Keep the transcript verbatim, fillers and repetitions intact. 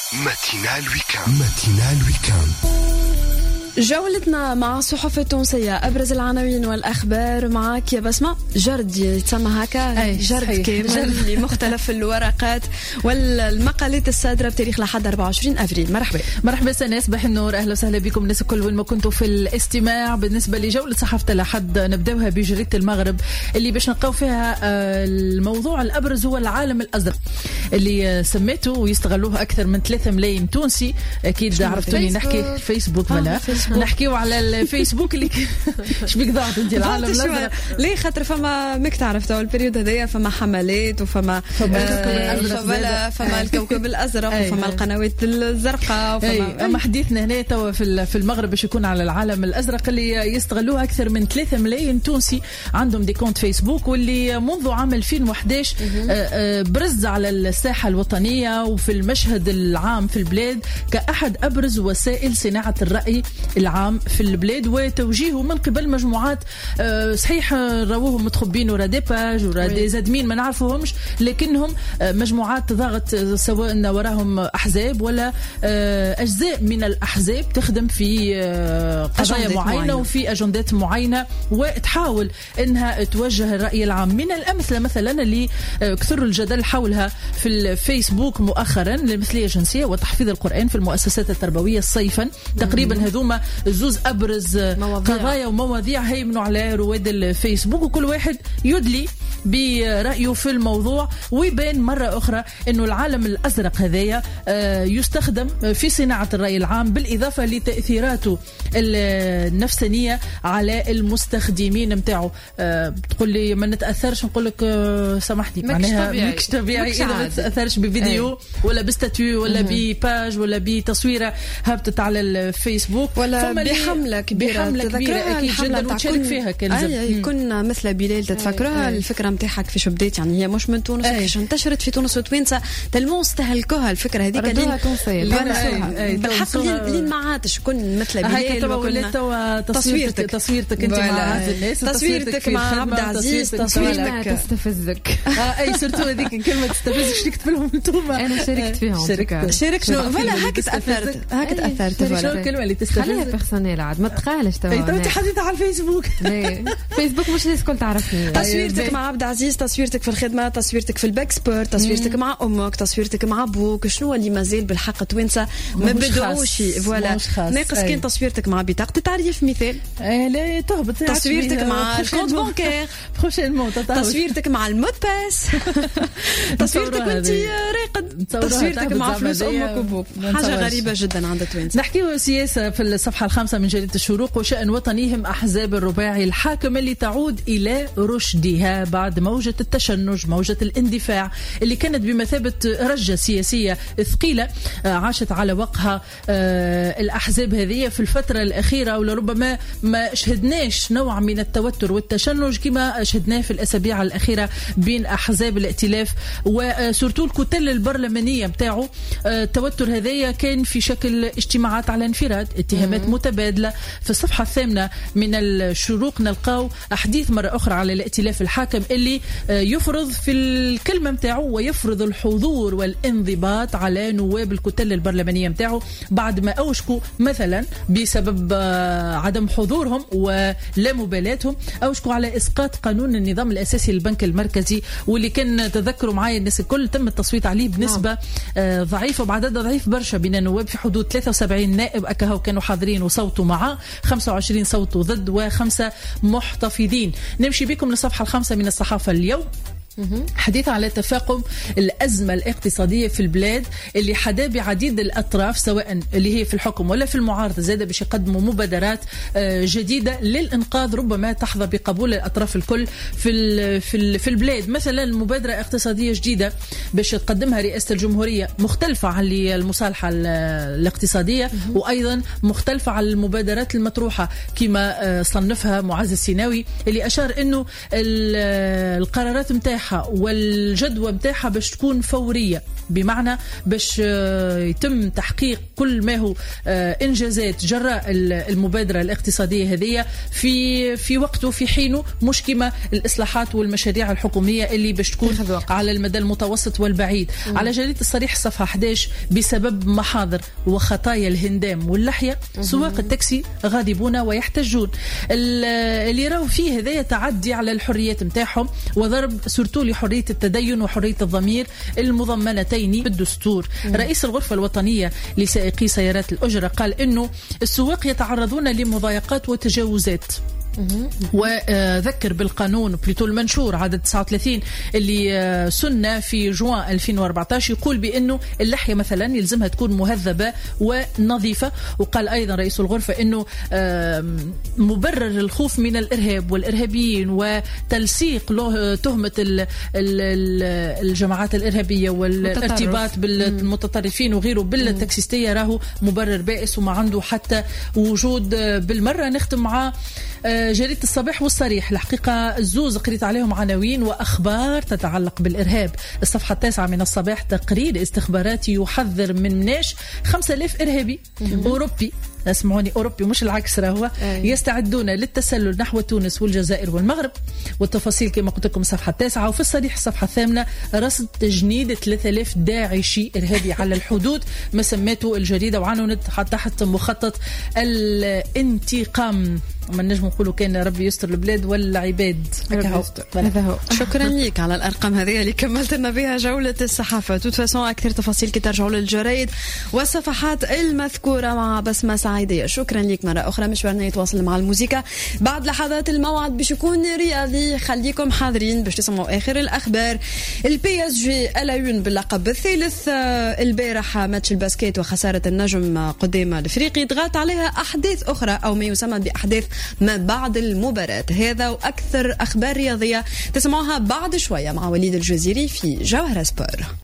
ماتينال ويكاند. ماتينال ويكاند. جولتنا مع الصحف التونسية، أبرز العناوين والأخبار معك يا بسمة. جرد يتسمى هكا، جرد كامل لمختلف الورقات والمقالات الصادرة بتاريخ لحد أربعة وعشرين أفريل. مرحبا مرحبا سنة، صباح النور، أهلا وسهلا بكم الناس الكل وين ما كنتوا في الاستماع. بالنسبة لجولة صحافة لحد نبداوها بجريدة المغرب اللي باش نلقاو فيها الموضوع الأبرز هو العالم الأزرق اللي سميته ويستغلوه أكثر من ثلاثة ملايين تونسي. أكيد عرفتوني نحكي فيسبوك ولا نحكيو على الفيسبوك اللي شبيك ضاعت انت العالم الازرق ليه؟ خاطر فما ماك تعرف تو البريود هذايا فما حملات وفما فما فما الكوكب الازرق وفما القنوات الزرقاء وفما اما حديثنا هنا تو في في المغرب باش يكون على العالم الازرق اللي يستغلوه اكثر من ثلاثة ملايين تونسي عندهم دي كونت فيسبوك، واللي منذ عام ألفين وإحدى عشر برز على الساحه الوطنيه وفي المشهد العام في البلاد كأحد ابرز وسائل صناعه الراي العام في البلاد وتوجيهه من قبل مجموعات صحيح راوهم متخبين ورا دي باج ورا دي زادمين ما نعرفوهمش، لكنهم مجموعات ضغط سواء وراهم احزاب ولا اجزاء من الاحزاب تخدم في قضايا معينه وفي اجندات معينه وتحاول انها توجه الراي العام. من الامثله مثلا اللي كثر الجدل حولها في الفيسبوك مؤخرا المثليه الجنسيه وتحفيظ القران في المؤسسات التربويه صيفا. تقريبا هذوما زوز أبرز مواضيع. قضايا ومواضيع هيمنوا على رواد الفيسبوك، وكل واحد يدلي برأيه في الموضوع ويبان مرة أخرى أنه العالم الأزرق هذايا يستخدم في صناعة الرأي العام بالإضافة لتأثيراته النفسانية على المستخدمين متاعه. تقول لي ما نتأثرش، نقول لك سامحني معناها مكش طبيعي إذا ما تتأثرش بفيديو ولا بستاتيو ولا بباج ولا بتصويرة هبطت على الفيسبوك ولا بحملة كبيرة بحملة كبيرة أكيد جدا وتشارك فيها كنزل يكون مثل بلال تتفكرها. الفكرة متاعها كيفاش بدات، يعني هي مش من تونس كيفاش انتشرت في تونس وتوانسة تلمو استهلكوها الفكرة هذيك بالحق لين ما عادش كون مثل بلال تصويرتك تصويرتك انت مع الناس تصويرتك مع عبد العزيز تصويرتك تستفزك اي سورتو هذيك الكلمة تستفزك شاركت فيهم انتم. انا شاركت فيهم شاركت شاركت ولا هكا تأثرت هكا تأثرت شو الكلمة اللي تستفزك؟ خليها بيرسونيل عاد ما تقالش توا انت حديثة على الفيسبوك. فيسبوك مش الناس الكل تعرفني. تصويرتك مع عبد العزيز، تصويرتك في الخدمة، تصويرتك في الباكسبورت، تصويرتك مع أمك، تصويرتك مع أبوك. شنو اللي مازال بالحق توانسة ما بدعوش فوالا ناقص كان تصويرتك مع بطاقة التعريف مثال. لا تهبط تصويرتك مع الكونت بانكير، تصويرتك مع المود باس، تصويرتك وانت راقد، تصويرتك مع فلوس أمك وأبوك. حاجة غريبة جدا عند توانسة. نحكيو سياسة في الصفحة الخامسة من جريدة الشروق وشأن وطنيهم أحزاب الرباعي الحاكم اللي تعود إلى رشدها بعد موجة التشنج، موجة الاندفاع اللي كانت بمثابة رجة سياسية ثقيلة عاشت على وقعها الأحزاب هذه في الفترة الأخيرة، ولربما ما شهدناش نوع من التوتر والتشنج كما شهدناه في الأسابيع الأخيرة بين أحزاب الائتلاف وسورتو الكتل البرلمانية بتاعه. التوتر هذايا كان في شكل اجتماعات على انفراد، اتهامات مم. متبادلة. في الصفحة الثامنة من الشروق نلقاو أحاديث مرة أخرى على الائتلاف الحاكم اللي يفرض في الكلمة متاعه ويفرض الحضور والانضباط على نواب الكتل البرلمانية متاعه بعد ما أوشكوا مثلا بسبب عدم حضورهم ولا مبالاتهم أوشكوا على إسقاط قانون النظام الأساسي للبنك المركزي، واللي كان تذكروا معايا الناس الكل تم التصويت عليه بنسبة آه ضعيفة وبعدد ضعيف برشا بين النواب في حدود ثلاثة وسبعين نائب أكهو كانوا حاضرين وصوتوا معه، خمسة وعشرين صوتوا ضد وخمسة محتفظين. نمشي بكم للصفحة الخامسة من الصحافة اليوم حديث على تفاقم الأزمة الاقتصادية في البلاد اللي حدا بعديد الأطراف سواء اللي هي في الحكم ولا في المعارضة زادة باش يقدموا مبادرات جديدة للإنقاذ ربما تحظى بقبول الأطراف الكل في في في البلاد. مثلا مبادرة اقتصادية جديدة باش تقدمها رئاسة الجمهورية مختلفة عن المصالحة الاقتصادية وأيضا مختلفة عن المبادرات المطروحة كما صنفها معز السيناوي اللي أشار إنه القرارات متاعها متاحة والجدوى متاحة باش تكون فورية، بمعنى باش يتم تحقيق كل ما هو إنجازات جراء المبادرة الاقتصادية هذه في في وقته في حينه، مش كما الإصلاحات والمشاريع الحكومية اللي باش تكون على المدى المتوسط والبعيد. مم. على جريدة الصريح صفحة أحد عشر: بسبب محاضر وخطايا الهندام واللحية سواق التاكسي غاضبون ويحتجون. اللي راهو فيه هذا تعدي على الحريات متاعهم وضرب سورتو لحرية التدين وحرية الضمير المضمنتين بالدستور. مم. رئيس الغرفة الوطنية لسائقي سيارات الأجرة قال إنه السواق يتعرضون لمضايقات وتجاوزات، وذكر بالقانون بليتو المنشور عدد تسعة وثلاثين اللي سنة في جوان ألفين وأربعة عشر يقول بأنه اللحية مثلا يلزمها تكون مهذبة ونظيفة. وقال أيضا رئيس الغرفة أنه مبرر الخوف من الإرهاب والإرهابيين وتلصيق له تهمة الجماعات الإرهابية والارتباط بالمتطرفين وغيره بالتاكسيستية راهو مبرر بائس وما عنده حتى وجود بالمرة. نختم مع جريدة الصباح والصريح. الحقيقة الزوز قريت عليهم عناوين وأخبار تتعلق بالإرهاب. الصفحة التاسعة من الصباح: تقرير استخباراتي يحذر من مناش خمسة آلاف إرهابي أوروبي، اسمعوني أوروبي مش العكس، راهو يستعدون للتسلل نحو تونس والجزائر والمغرب. والتفاصيل كما قلت لكم الصفحة التاسعة. وفي الصريح الصفحة الثامنة: رصد تجنيد ثلاثة آلاف داعشي إرهابي على الحدود، ما سميته الجريدة وعنونت تحت مخطط الانتقام. ما نجم نقولوا كان ربي يستر البلاد والعباد. هذا هو. شكرا لك على الأرقام هذه اللي كملت لنا بها جولة الصحافة. توت فاسون أكثر تفاصيل كي ترجعوا للجرائد والصفحات المذكورة مع بسمة سعيدية. شكرا لك مرة أخرى. مشوارنا يتواصل مع الموسيقى بعد لحظات. الموعد باش يكون رياضي، خليكم حاضرين باش تسمعوا آخر الأخبار. البي اس جي الايون باللقب الثالث. البارح ماتش الباسكيت وخسارة النجم قدام الافريقي ضغط عليها أحداث أخرى أو ما يسمى بأحداث ما بعد المباراة. هذا وأكثر أخبار رياضية تسمعوها بعد شوية مع وليد الجزيري في جوهرة سبور.